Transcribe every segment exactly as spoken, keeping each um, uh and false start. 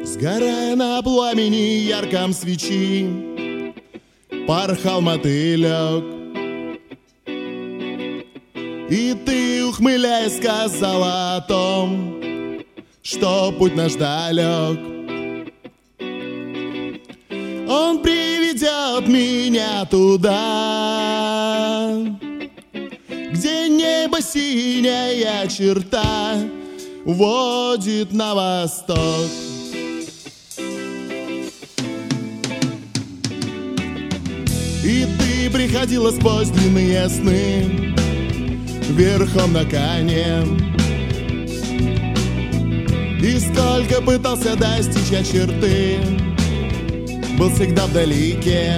Сгорая на пламени ярком свечи, порхал мотылек. И ты, ухмыляясь, сказала о том, что путь наш далек. Он приведет меня туда, где небо синяя черта уводит на восток. И ты приходила сквозь длинные сны верхом на коне, и сколько пытался достичь я черты, был всегда вдалеке.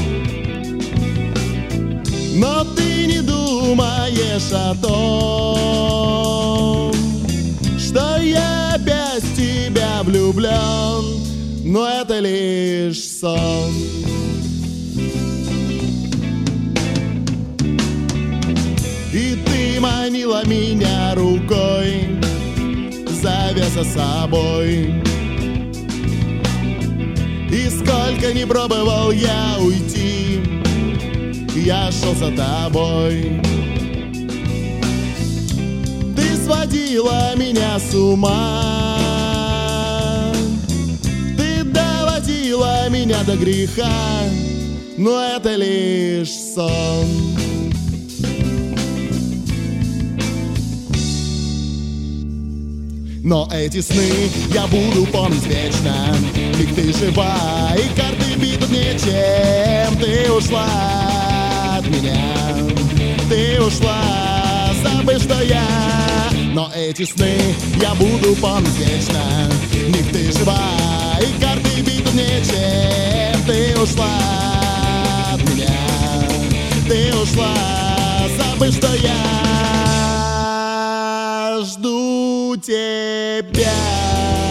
Но ты не думаешь о том, что я опять в тебя влюблен, но это лишь сон. И ты манила меня рукой, зовя за собой. И сколько не пробовал я уйти, я шел за тобой. Ты сводила меня с ума, ты доводила меня до греха, но это лишь сон. Но эти сны я буду помнить вечно, ведь ты жива, и карты бьют ничем. Ты ушла от меня, ты ушла, забыв, что я. Но эти сны я буду помнить вечно, ведь ты жива, и карты бьют ничем. Ты ушла от меня, ты ушла, забыв, что я жду тебя.